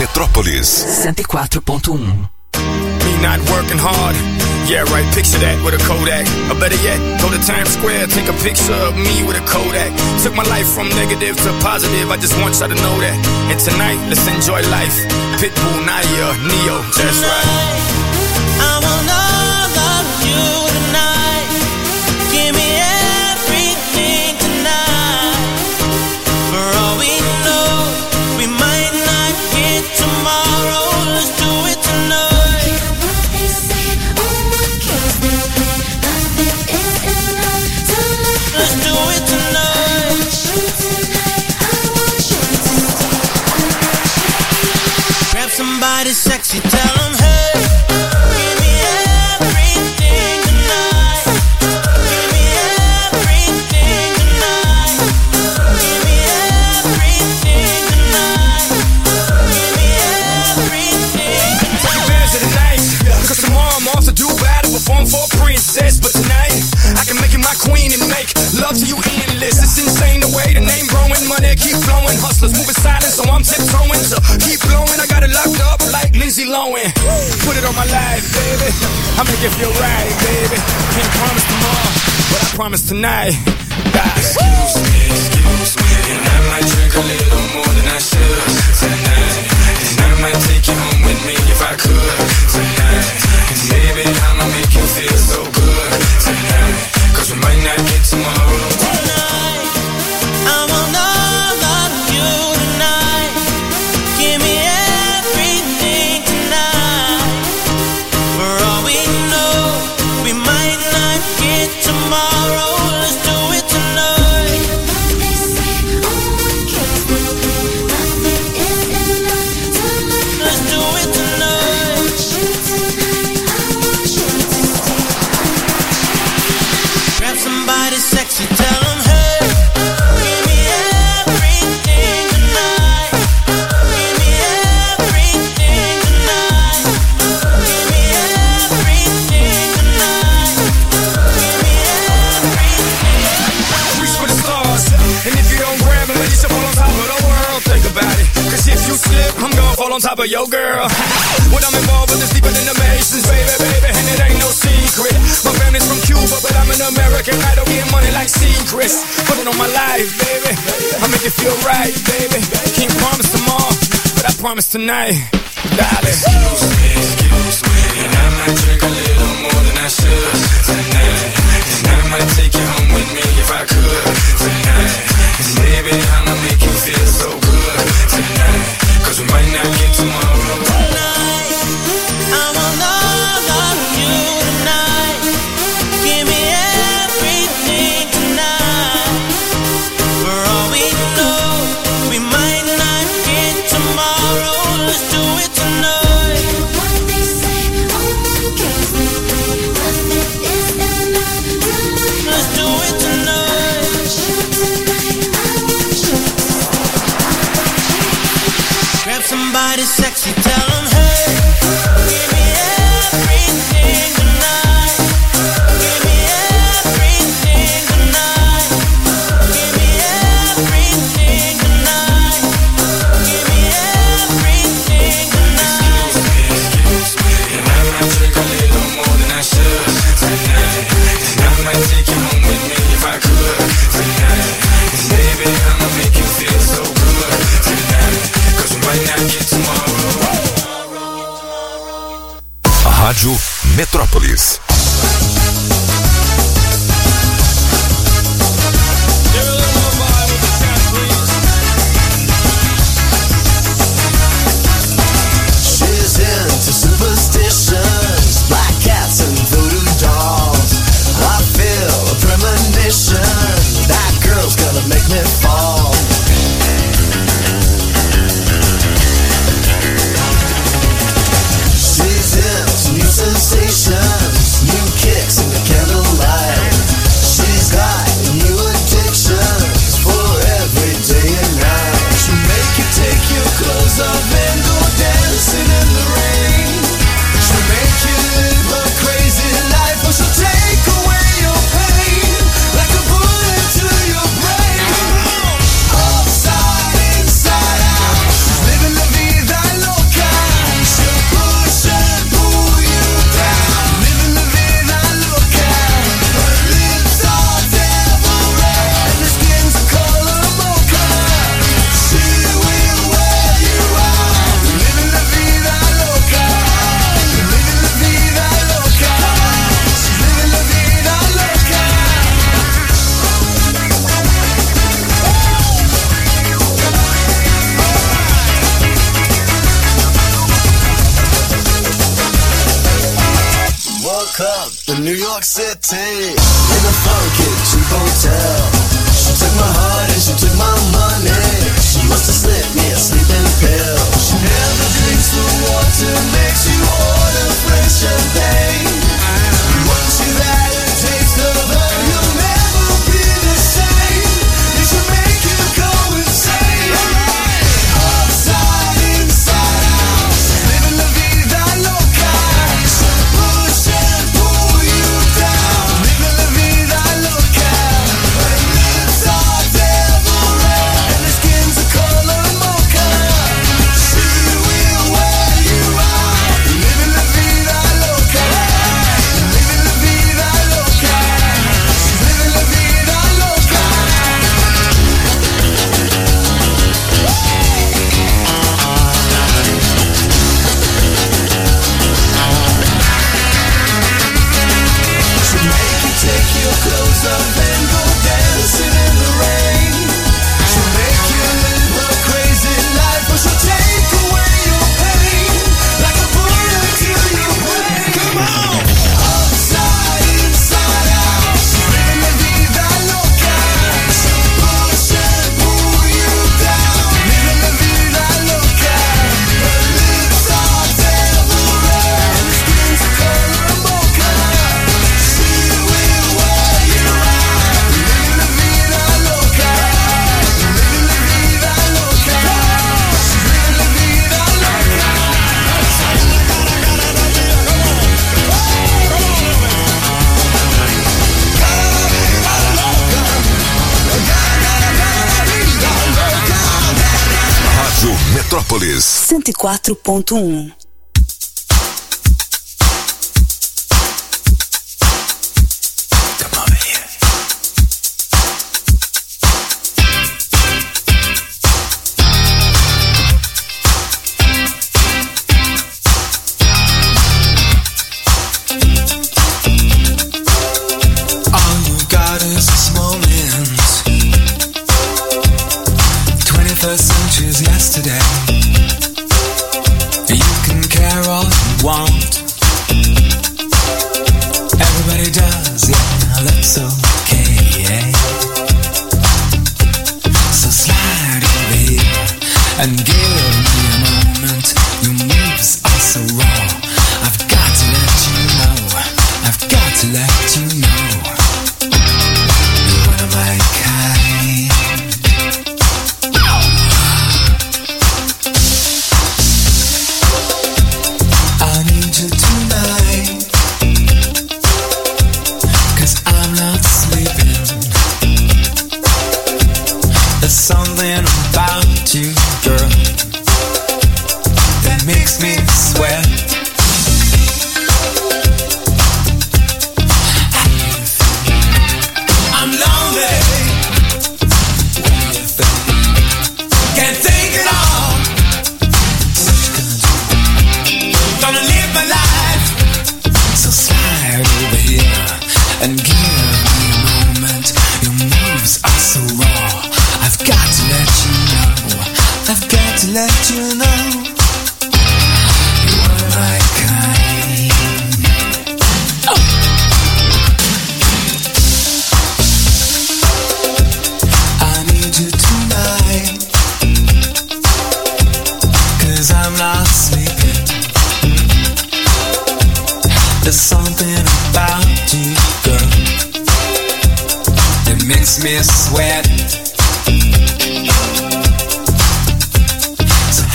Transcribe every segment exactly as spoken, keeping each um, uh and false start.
Metrópolis cento e quatro ponto um. Me not working hard. Yeah, right, picture that with a Kodak. Or better yet, go to Times Square, take a picture of me with a Kodak. Took my life from negative to positive, I just want y'all to know that. And tonight, let's enjoy life. Pitbull, Naya, Neo, that's right. I want all of you tonight. Give me everything tonight. For all we know, we might not get tomorrow. Let's do it tonight. Let's do it tonight. Grab somebody sexy, tell them hey. Give me everything tonight. Give me everything tonight. Give me everything tonight. Give me everything tonight. Bands of the night, cause tomorrow I'm off to do battle, perform for a princess. But tonight, I can make you my queen and make love to you endless. It's insane the way the name growing, money keep flowing. Hustlers moving silent, so I'm tiptoeing. So keep blowing, I got it locked up like Lindsay Lohan. Put it on my life, baby. I make it feel right, baby. Can't promise tomorrow, but I promise tonight. God. Excuse me, excuse me, and I might drink a little more than I should tonight. And I might take you home with me if I could tonight. And baby, I'ma make you feel so good tonight. Cause we might not get tomorrow. Tonight, I want all of you tonight. Give me everything tonight. For all we know, we might not get tomorrow. Let's do it tonight. Let's do it tonight. Grab somebody sexy, tell them hey. Give me everything tonight. Give me everything tonight. Give me everything tonight. Give me everything. Reach for the stars, and if you don't grab it, let yourself fall on top of the world. Think about it, cause if you slip, I'm gonna fall on top of your girl. What I'm involved with is deeper than the Masons, baby, baby, and it ain't no secret. My family's from Cuba, but I'm an American. I don't get money like secrets. Put it on my life, baby. I make it feel right, baby. Can't promise tomorrow, but I promise tonight, darling. Excuse me, excuse me, and I might drink a little more than I should tonight. And I might take you home with me if I could tonight. And baby, I'ma make you feel so good tonight. Cause we might not get tomorrow. Tonight, I want all of you tonight. Give me everything tonight. For all we know, we might not get tomorrow. Let's do it tonight. Let's do it tonight. Grab somebody sexy, tell them hey. Give me everything tonight. Give me everything tonight. Give me everything tonight. Give me everything tonight. Excuse me, and I might drink a little more than I should tonight. And I might take you home with me if I could tonight. And baby, I'ma make you feel so good tonight. Cause we might not get tomorrow. Rádio Metrópolis. She's into superstitions, black cats and voodoo dolls. I feel a premonition, that girl's gonna make me fall. She's into new sensations, in New York City, in a funky cheap hotel. She took my heart and she took my money. She must have slipped me a sleeping pill. She never drinks the water, makes you order French champagne. Once you've had a taste of her, you'll never be the same. It should make you go insane. Upside, inside out, living la vida loca. She'll push and pull you down, living la vida loca. Her lips are devil red and her skin's a color mocha. She will wear you out, living la vida loca. Living la vida loca. She's living la vida loca. She'll make you take your clothes off and go dancing in the rain. She'll make you live her crazy life, but she'll take away your pain like a bullet to your brain. Come on! Upside, inside out, she's living la vida loca. She'll push and pull you down, living la vida loca. Her lips are devil red and her skin's a color mocha. She will wear you out, living la vida loca. Living la vida loca. She's living la vida loca. Rádio Metrópolis. cento e quatro ponto um. Come over here. All you got is this moment. twenty-first century's yesterday. You can care all you want. Everybody does, yeah, that's okay, yeah. So slide over here and give me a moment. Your moves are so raw. I've got to let you know. I've got to let you know. You're one of my kind. I need you tonight, 'cause I'm not sleeping. There's something about you, girl, that makes me sweat. I'm lonely. What do you think? Can't think at all. Gonna live my life. So slide over here and give me a moment. Your moves are so raw. I've got to let you know. I've got to let you know. You're one of my kind. Oh. I need you tonight, 'cause I'm not sleeping. There's something about you, girl, that makes me sweat. So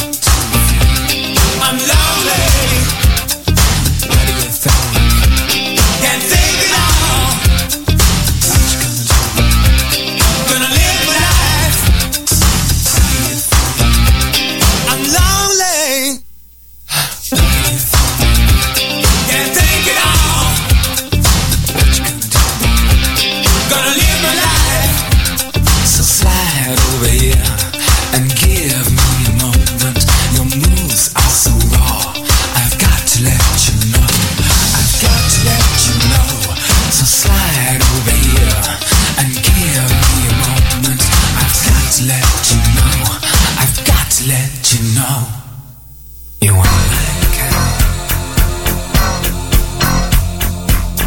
I'm lonely. What do you think? Can't think at all. What you gonna do? Gonna live my life. What do you think? I'm lonely. What do you think? Can't think at all. What you gonna do? Gonna live my life. So slide over here and give me a moment. Your moves are so raw. I've got to let you know. I've got to let you know. So slide over here and give me a moment. I've got to let you know. I've got to let you know. You are my kind.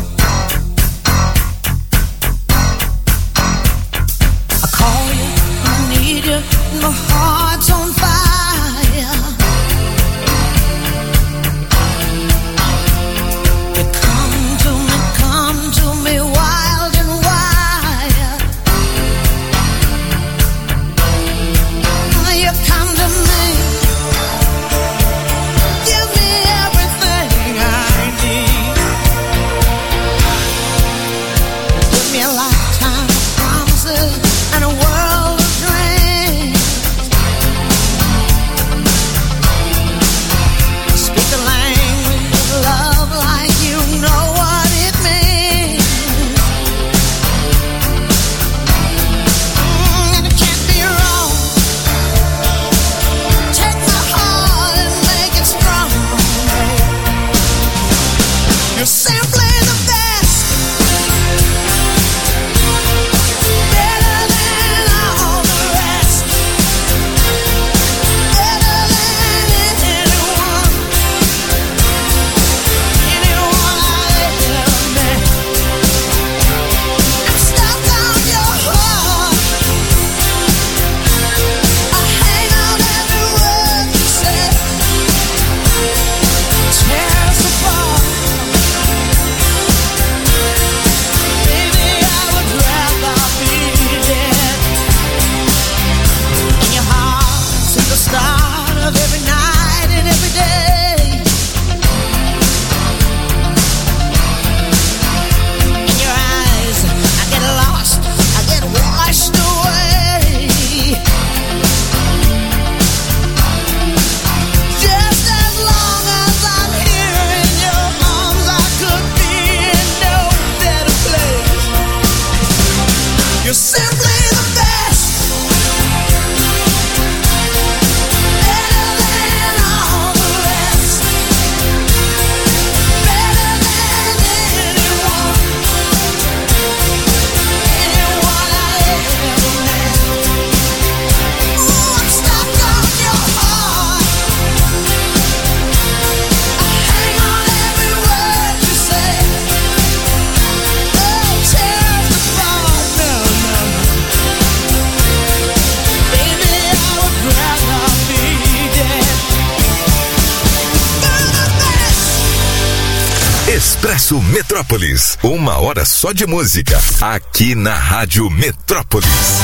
you, my heart's on fire. You come to me, come to me, wild and wild. You come to me, give me everything I need. Give me a lifetime of promises and a world of dreams. Speak the language of love like you know what it means. Mm, and it can't be wrong. Take my heart and make it strong. You're simply the best. Better than all the rest. Better than anyone. Anyone I ever met. I'm stuck on your heart. I hang on every word you say. Tear us apart. Baby, I would rather be dead. In your heart, since the start of every night and every day. In your eyes, I get lost, I get washed away. Just as long as I'm here in your arms, I could be in no better place. You're simply the best. Better than all the rest. Better than anyone. Anyone I ever met. Ooh, I'm stuck on your heart. I hang on every word you say. Oh, tear us apart. No, no, no. Baby, I would rather be dead. You're the best. Expresso Metrópolis, uma hora só de música, aqui na Rádio Metrópolis.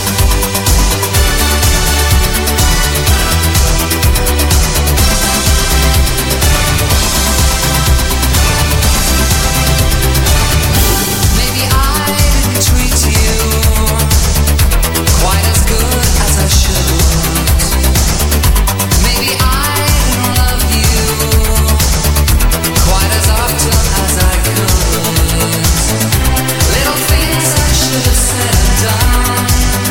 Maybe I didn't treat you quite as good as I should. Maybe I didn't love you quite as often as I could. Little things I should have said and done.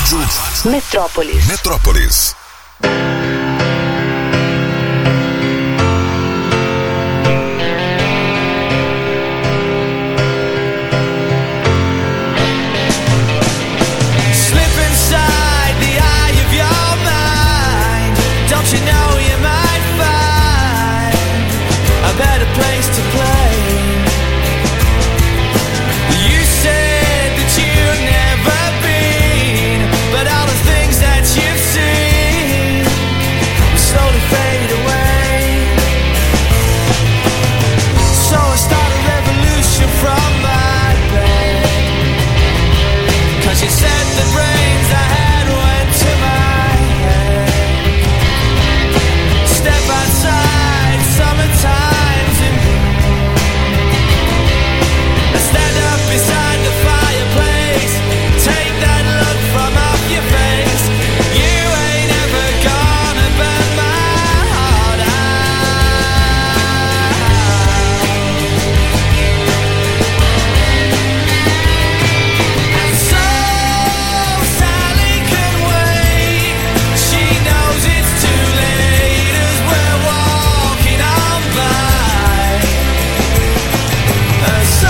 Rádio Metrópolis. Metrópolis. Place to play. You said that you've never been, but all the things that you've seen will slowly fade away. So I start a revolution from my bed, 'cause you said the brains I had went to my head. Step outside, summertime. Stand up beside the fireplace. Take that look from off your face. You ain't ever gonna burn my heart out. And so Sally can wait. She knows it's too late as we're walking on by. And so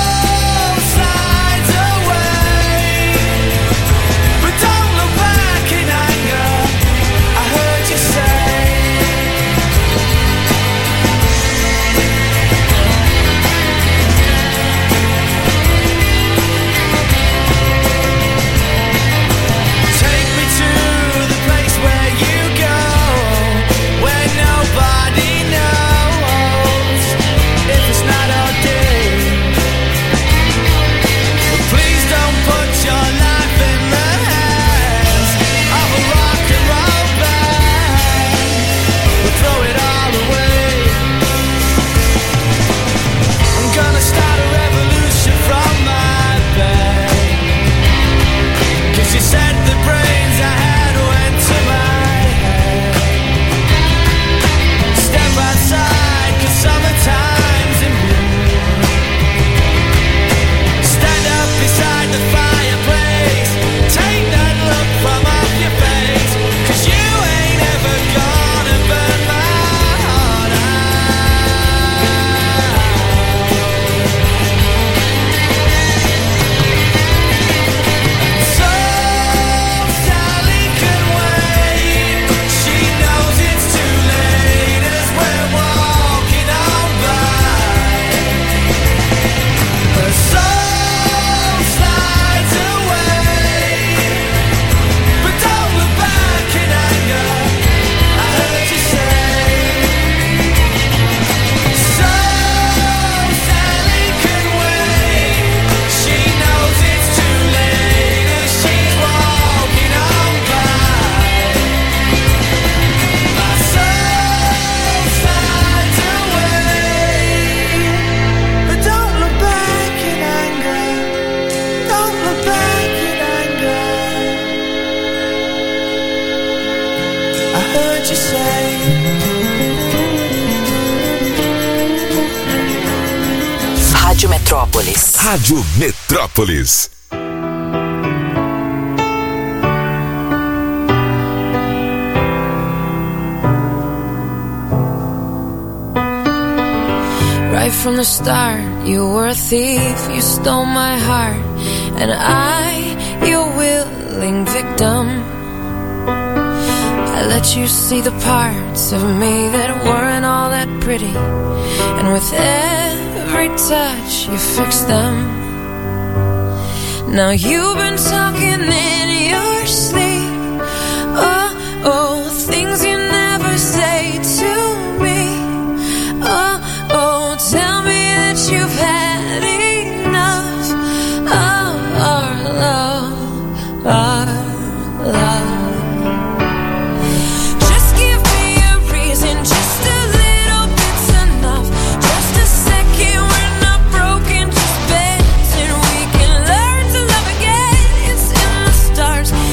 Rádio Metrópolis. Rádio Metrópolis. Right from the start, you were a thief, you stole my heart, and I, your willing victim. I let you see the parts of me that weren't all that pretty, and with every touch you fixed them. Now you've been talking in your sleep, oh, oh, things you never say to me, oh, oh, tell me that you've had enough of our love, our love. Stars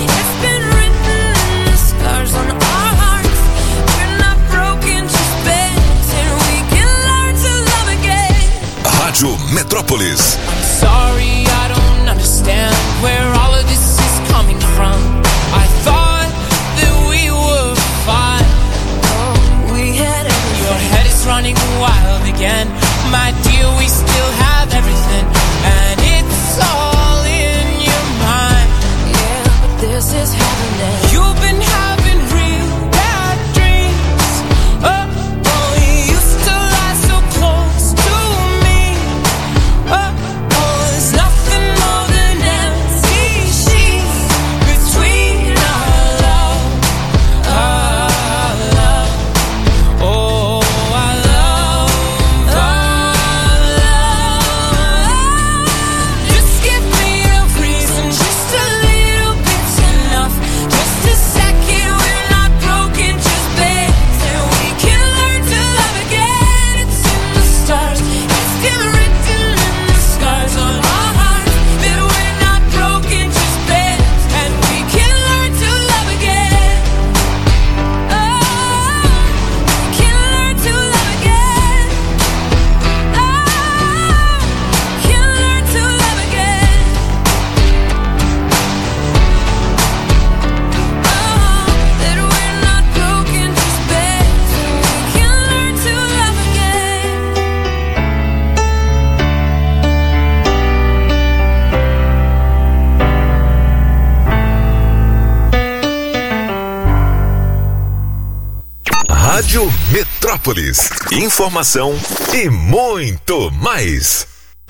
Rádio Metrópolis. Informação e muito mais.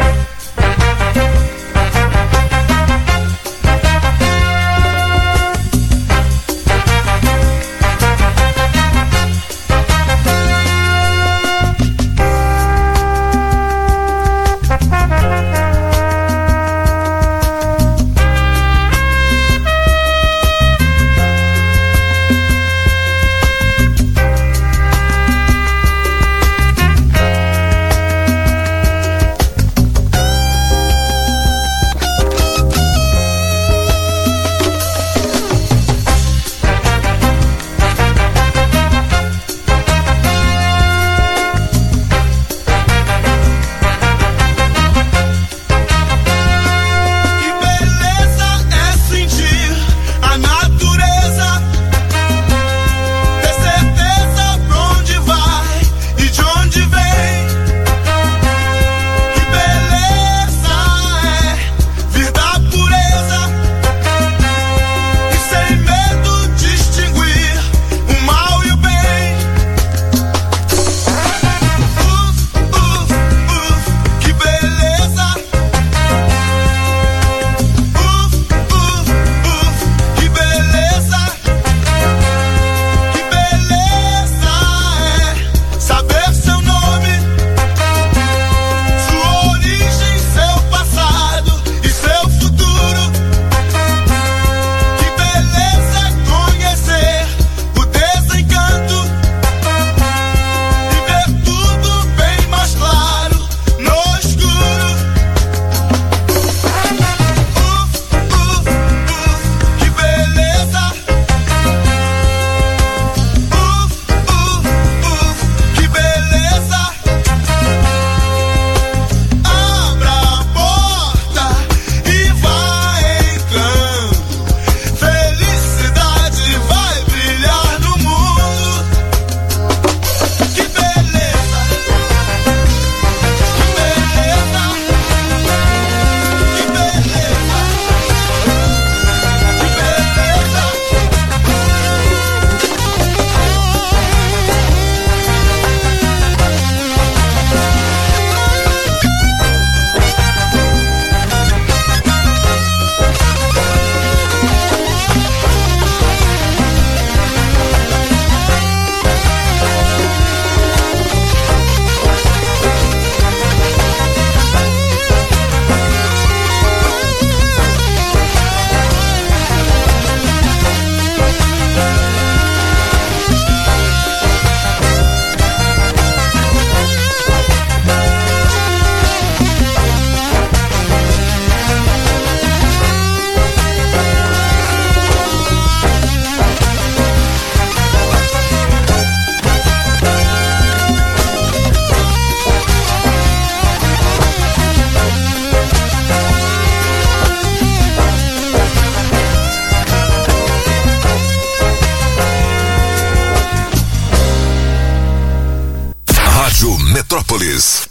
Metrópolis.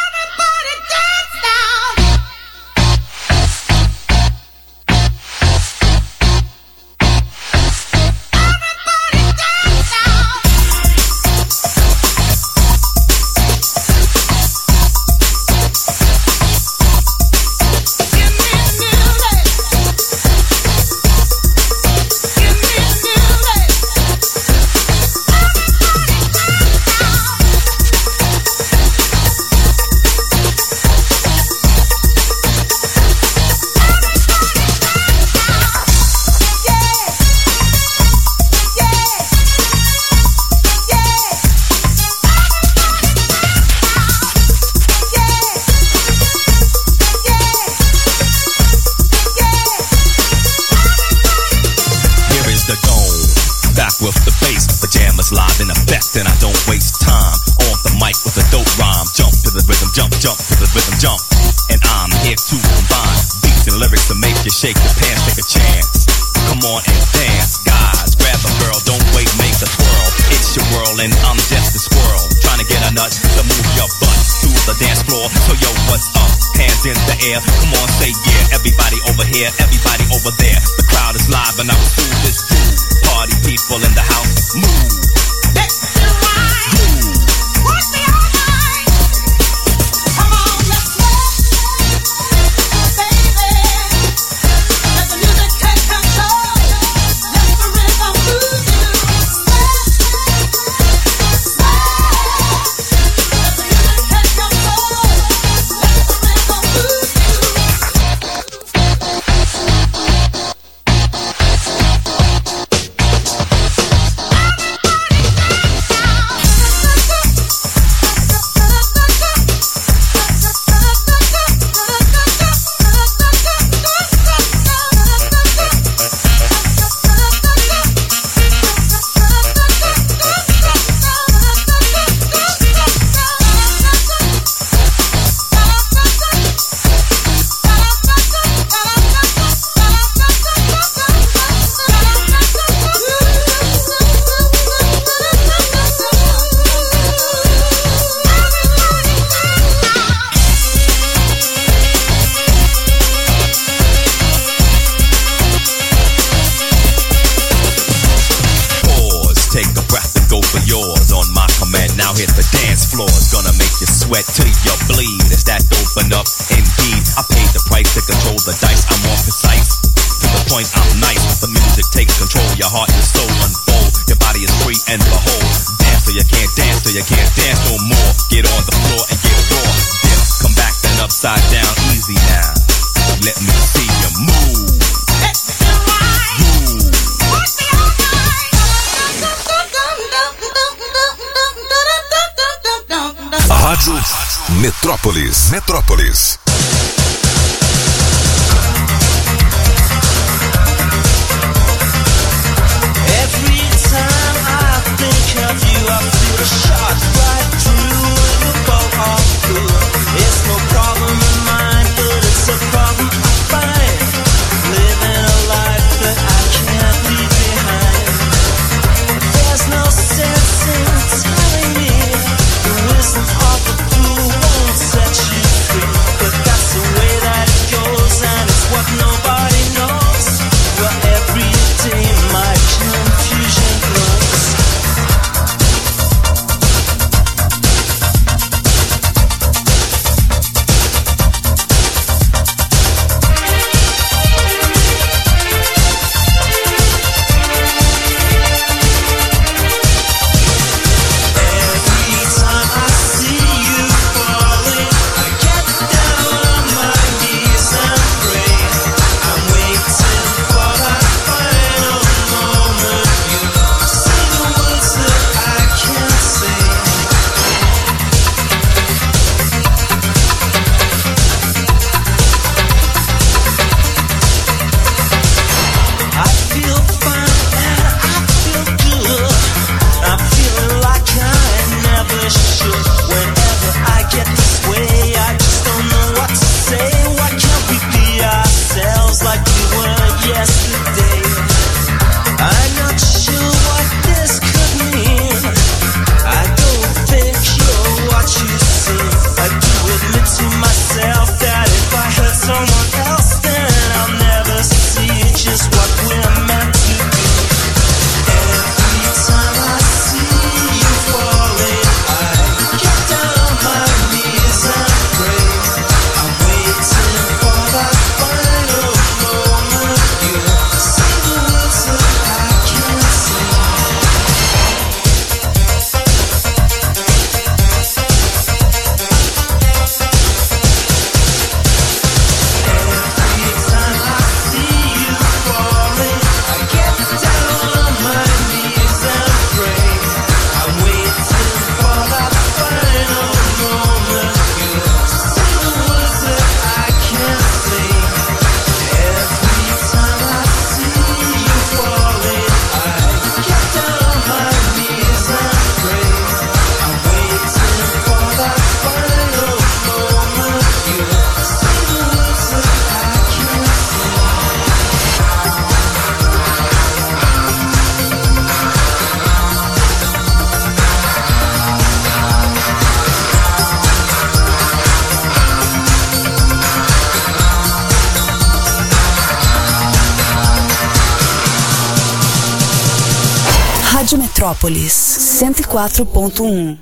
Shake your pants, take a chance. Come on and dance, guys. Grab a girl, don't wait, make a twirl. It's your world and I'm just a squirrel. Trying to get a nut to move your butt to the dance floor. So yo, what's up? Hands in the air. Come on, say yeah. Everybody over here, everybody over there. The crowd is live and I'm through this too. Party people in the house, move. Let's do it. hit the dance floor. It's gonna make you sweat till you bleed. It's that open up indeed. I paid the price to control the dice. I'm more precise. To the point I'm nice. The music takes control. Your heart and soul unfold. Your body is free and behold. Dance till you can't dance till you can't dance no more. Get on the floor and get raw. Dip, come back then upside down. Easy now. Let me see you move. Rádio Metrópolis. Metrópolis. Every time I think of you, I feel a shot right through the bolt of blue. It's no problem in mine, but it's a problem I find. Living a life that I can't leave behind. There's no sense in telling me the wisdom of the fool won't set you free. But that's the way that it goes, and it's what nobody knows. Well, every day my confusion grows. Every time I see you falling, I get down on my knees and pray. I'm waiting for that final moment. You say the words that I can't say. I feel fine and I feel good. I'm feeling like I never should. Whenever I get this way, I just don't know what to say. Why can't we be ourselves like we were yesterday? I'm not sure what this could mean. I don't think you're what you seem. I do admit to myself that if I hurt someone else, then I'll never see just what we're meant to be. Every time I see you falling, I get down on my knees and pray. I'm waiting for that final moment. You say the words that I can't say. Every time I see you falling, I get down on my knees and pray. I'm waiting for that final moment. You say the words that I can't say. Every time I see you falling, I get down on my knees and pray. I'm waiting for that final moment. You say the words that I can't say. Rádio Metrópolis, cento e quatro ponto um.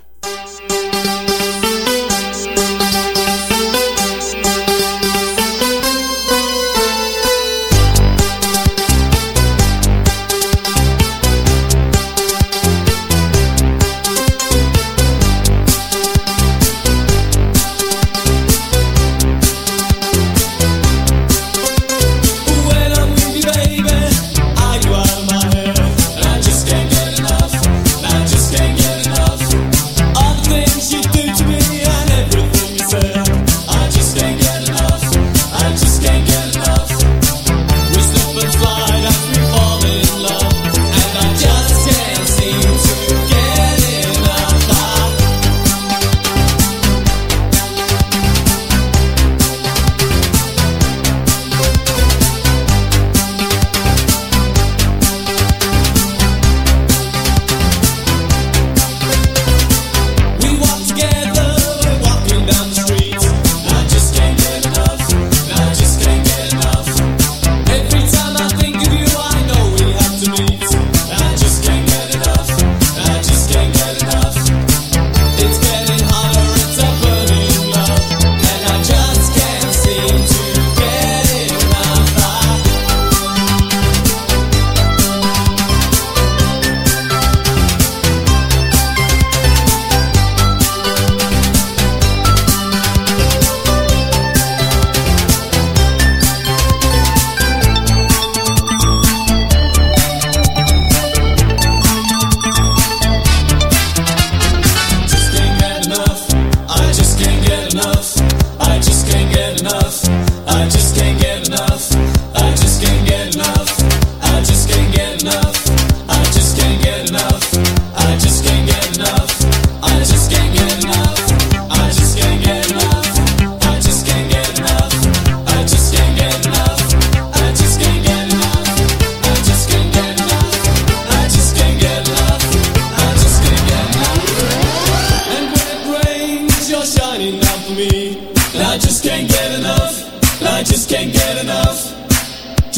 When I'm with you, baby, are you out of my head? I just can't get enough. I just can't get enough.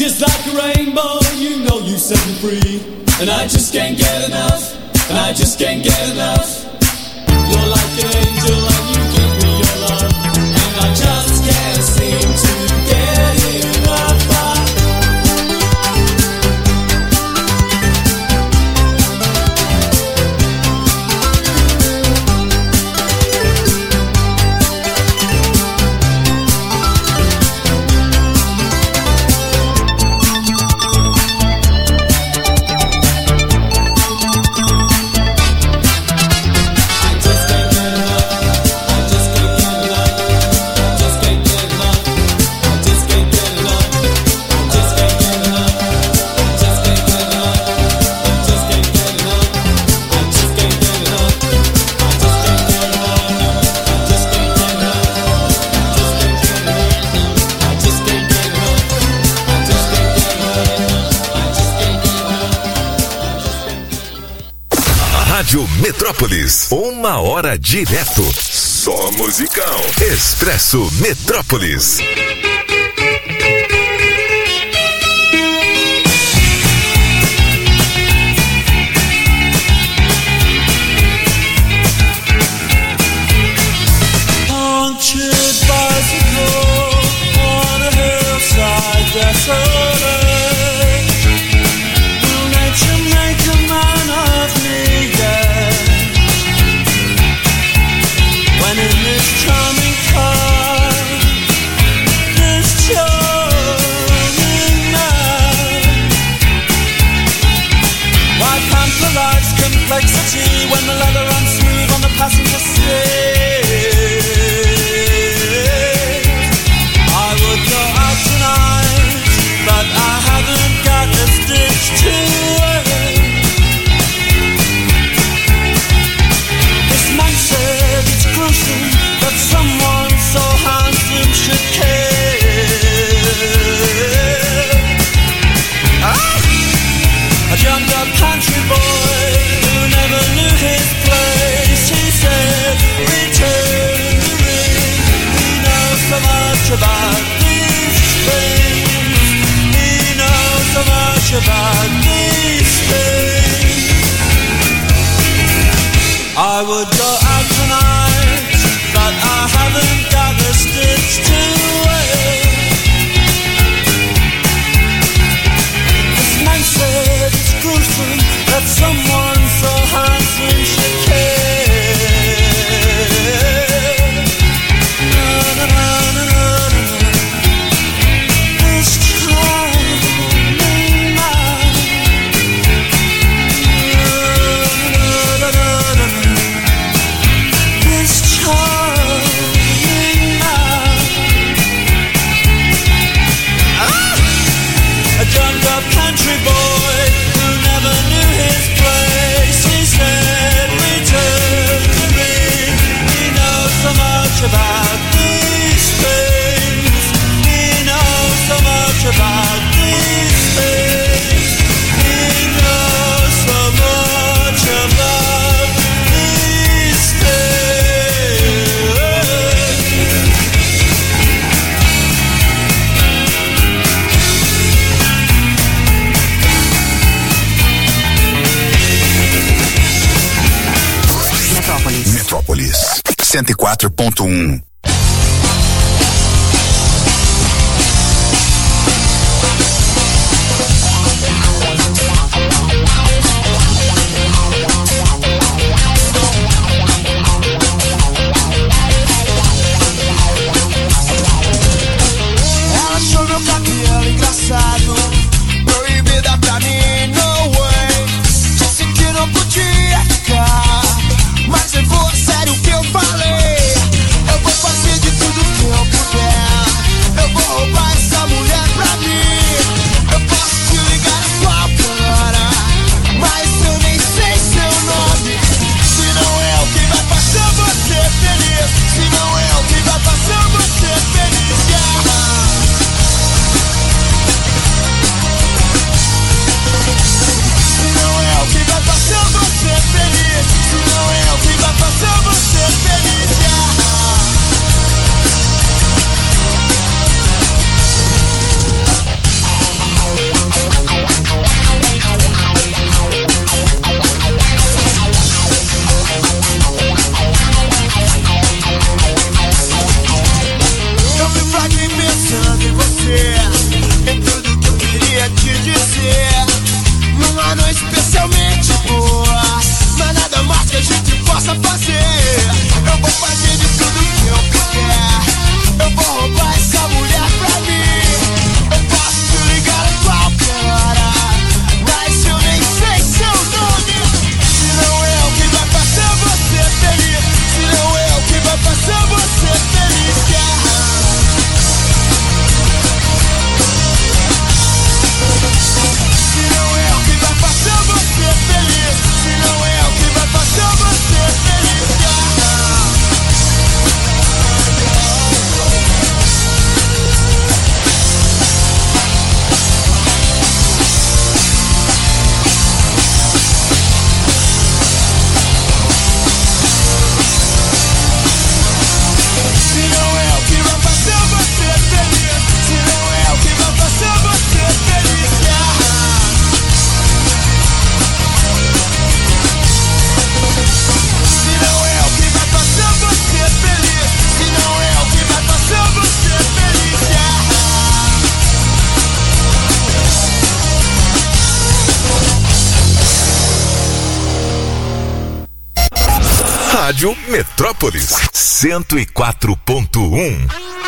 just like a rainbow, you know you set me free. And I just can't get enough, and I just can't get enough. You're like an angel and you give me your love, and I just can't seem to get enough. Rádio Metrópolis, uma hora direto. Só musical. Expresso Metrópolis. Punctured bicycle on a hillside desolate. Will nature make a man of me? When in this charming car, this charming man, why pamper life's complexity when the leather runs smooth on the passenger seat? I would go out tonight, but I haven't got a stitch to wear. This man said it's gruesome that someone so handsome should care. Ah! A jumped up country boy who never knew his place. He said, return the ring. He knows so much about these things. He knows so much about these things. I would go out tonight, but I haven't got a stitch to wear. This man said it's gruesome that someone so handsome should care. Na, na, na, na, na, na. This charming man. Na, na, na, na, na. This charming man. Ah! A jumped up country boy who never knew his place. He said, return to me. He knows so much about these things. He knows so much about these things. He knows so much about these things. Metrópolis. Metrópolis. cento e quatro ponto um. Ela achou meu cabelo engraçado, proibida pra mim, no way. Disse que não podia ficar, mas levou a sério o que eu falei. Eu vou fazer Rádio Metrópolis cento e quatro ponto um.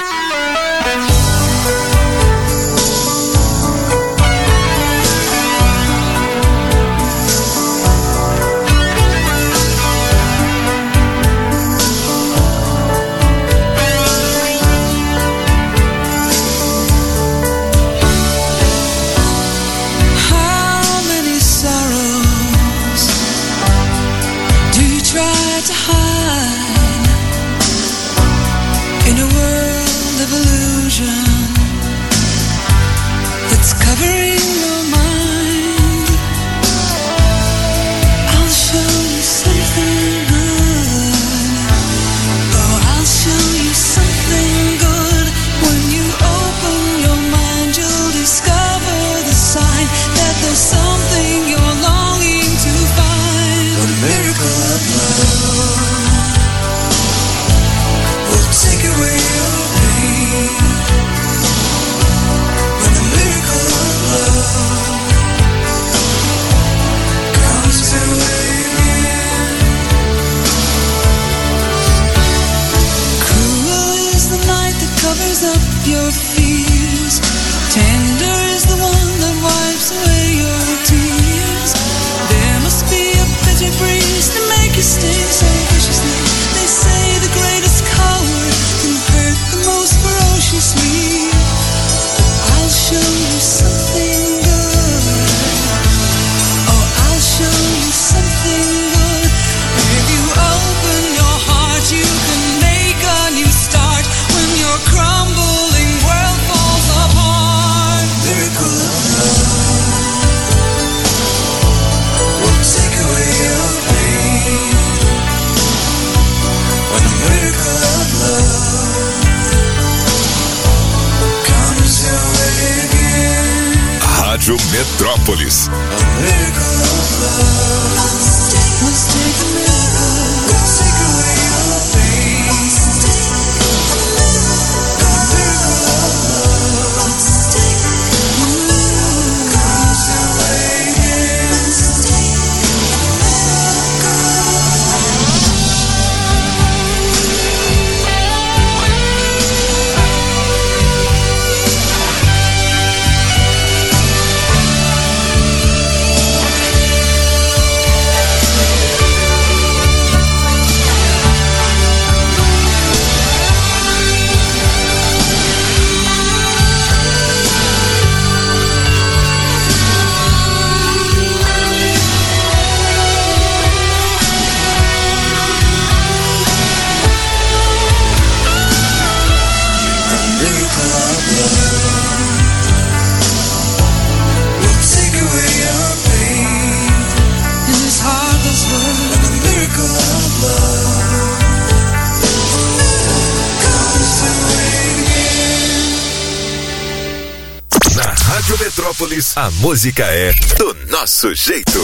Rádio Metrópolis. Metrópolis, a música é do nosso jeito.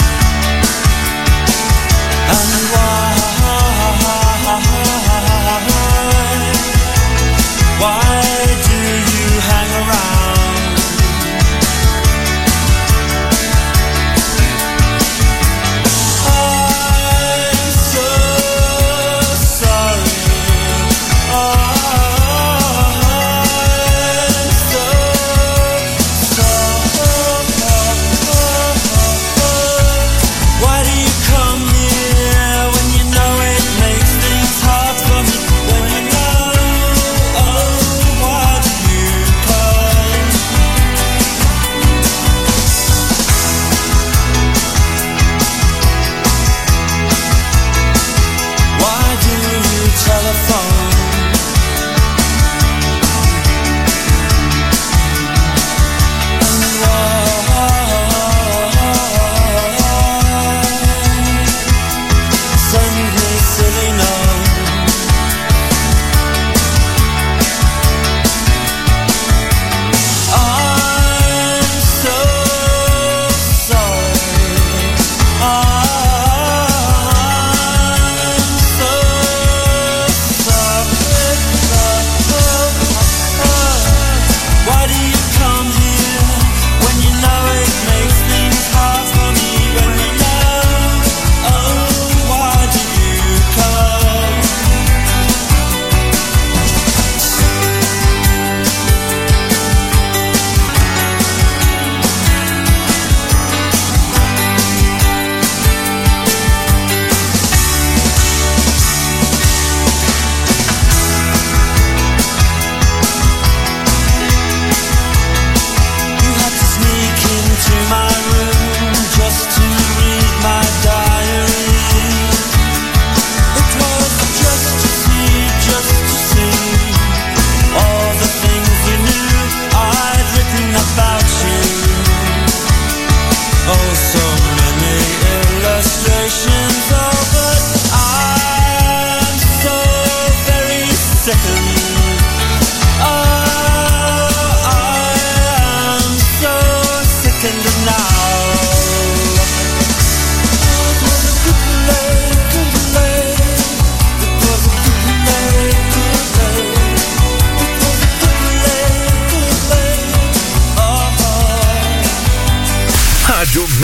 And why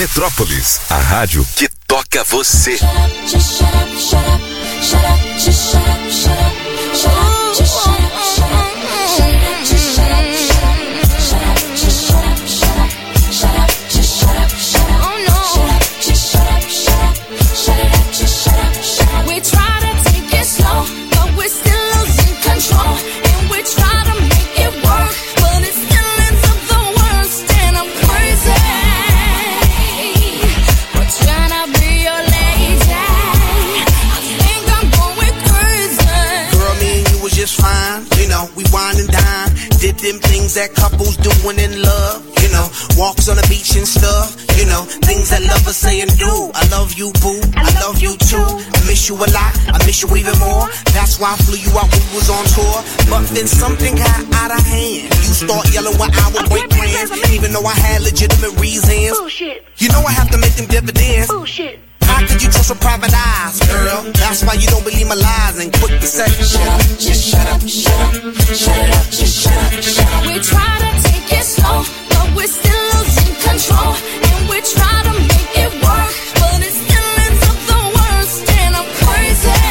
Metrópolis, a rádio que toca você. Shut up, just shut up, shut up, shut up, just shut up, shut up, shut up, just shut up, shut up, shut up, just shut up, shut up, just shut up, shut up, shut up, just shut up, shut up, oh no, shut up, just shut up, shut up, shut it up, just shut up, shut up. We try to take it slow, but we're still losing control, and we try to make it work, but it still ends up the worst, and I'm crazy. We're trying to be your lady. I think I'm going crazy. Girl, me and you was just fine. You know, we wine and dine. Did them things that couples doing in love. You know, walks on the beach and stuff. You know, things that lovers say and do. I love you, boo. I love you too. I miss you a lot. I miss you even more. That's why I flew you out when we was on tour. But then something got out of hand. You start yelling when I was boyfriends, even though I had legitimate reasons. Bullshit. You know I have to make them dividends. Bullshit. How could you trust with private eyes, girl? That's why you don't believe my lies and quick to say, shut up, just shut up, shut up, shut it up, just shut up, shut up. We try to take it slow, but we're still losing control, and we try to make it work, but it still ends up the worst, and I'm crazy.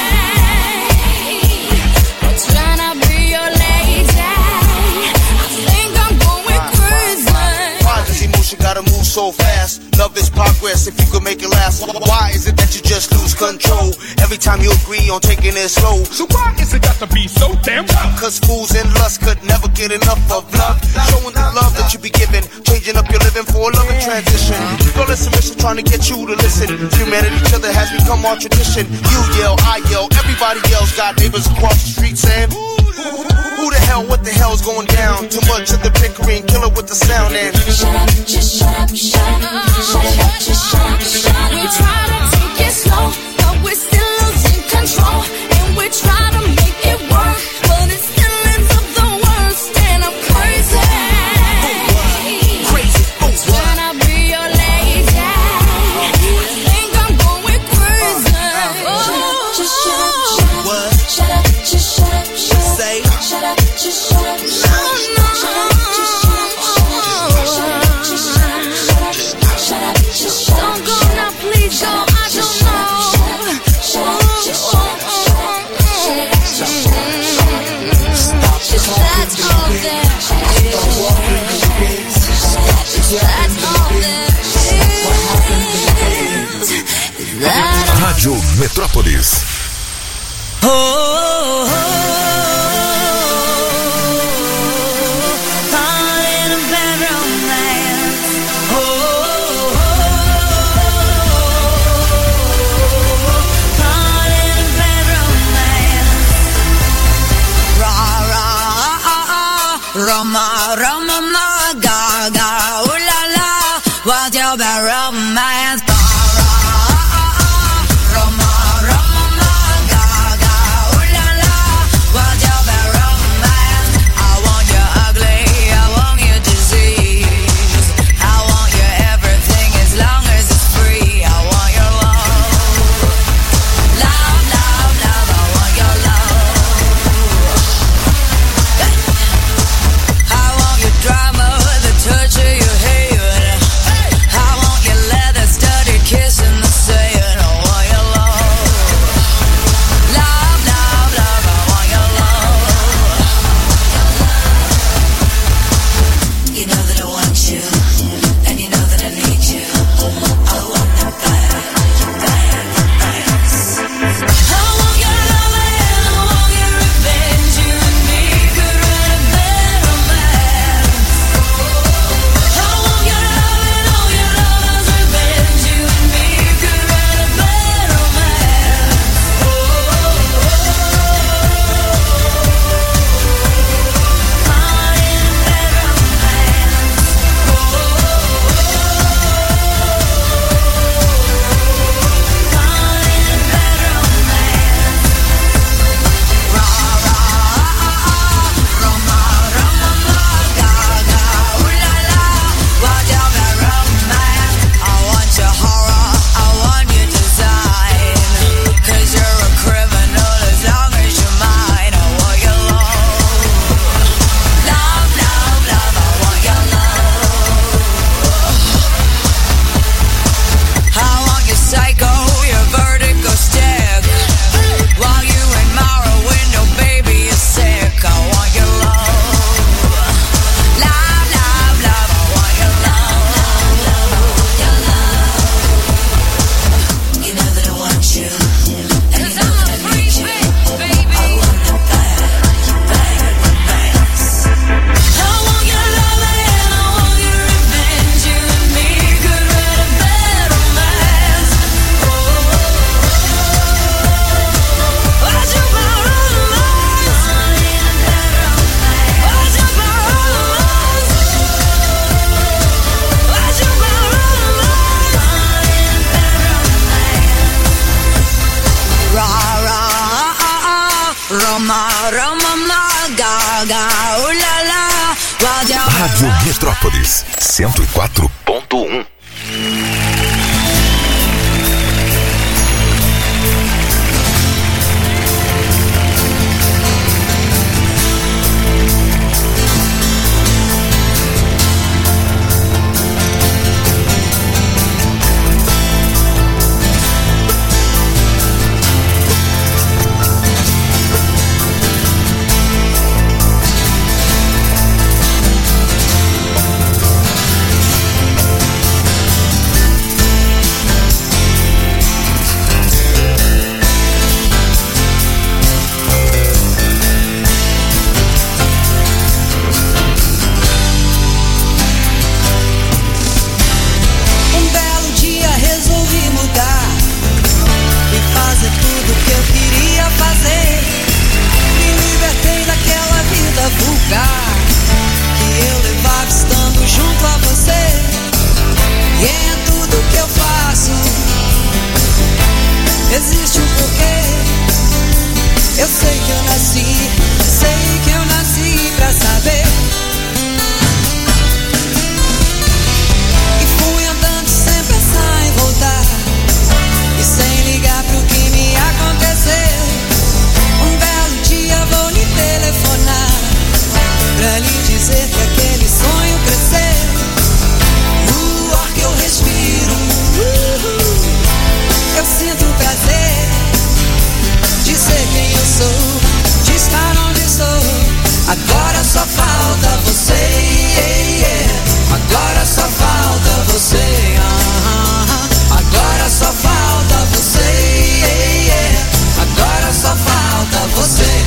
We're trying to be your lady. I think I'm going crazy. Why does emotion gotta move so fast? Love is progress if you could make it last. Why is it that you just lose control every time you agree on taking it slow? So why is it got to be so damn rough? Cause fools and lust could never get enough of love. Showing the love that you be giving, changing up your living for a loving transition. Girl, listen, mission trying to get you to listen. Humanity, each other has become our tradition. You yell, I yell, everybody yells. Got neighbors across the street saying, who the hell, what the hell's going down? Too much of the bickering, killer with the sound and shut up, just shut up, shut up, shut it up, just shut up, shut up. We try to take it slow, but we're still losing control, and we try to make it work, but it still ends up the worst, and I'm crazy. Crazy, oh what? Trying to be your lady. I think I'm going crazy. Oh, just shut up, shut up, what? Shut up, just shut up, shut up. Say, shut up, just shut up, shut up. Shut up, just shut up, shut up. Shut up, just shut up, shut up. Shut up, just shut up. Don't go now, please go. I don't know. Shut up, just shut up, shut up. Shut up, just shut up, shut up. Stop, just that's all there is. That's all there is. That Rádio Metrópolis. Oh, oh, oh, caught in a bad romance. Oh, oh, oh, caught in a bad romance. Ra, ra, Roma, Roma, ma, ga, ga, ooh la la. What's your bad romance? Drama, the Rádio Metrópolis cento e quatro ponto um. Existe um porquê. Eu sei que eu nasci, sei que eu nasci pra saber. E fui andando sem pensar em voltar, e sem ligar pro que me aconteceu. Um belo dia vou lhe telefonar, pra lhe dizer que aquele sonho cresceu. O ar que eu respiro, uh-huh. Eu sinto prazer de ser quem eu sou, de estar onde estou. Agora só falta você, yeah, yeah. Agora só falta você, uh-huh. Agora só falta você, yeah, yeah. Agora só falta você.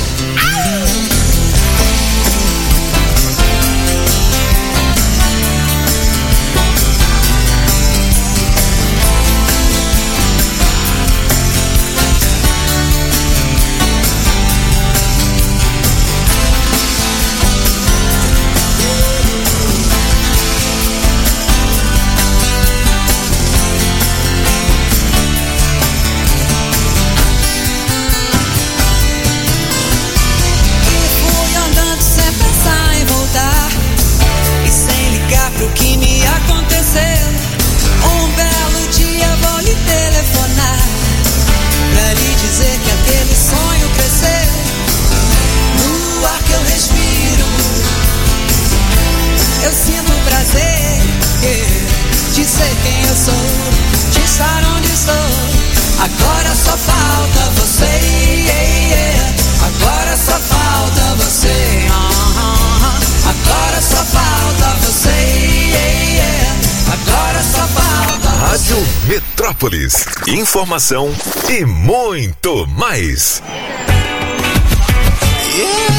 O que me aconteceu. Um belo dia vou lhe telefonar, pra lhe dizer que aquele sonho cresceu. No ar que eu respiro, eu sinto prazer, yeah, de ser quem eu sou, de estar onde estou. Agora só falta você, yeah, yeah. Agora só falta você, uh-huh. Agora só falta você, yeah, yeah. Agora só falta você. Rádio Metrópolis, informação e muito mais. Yeah.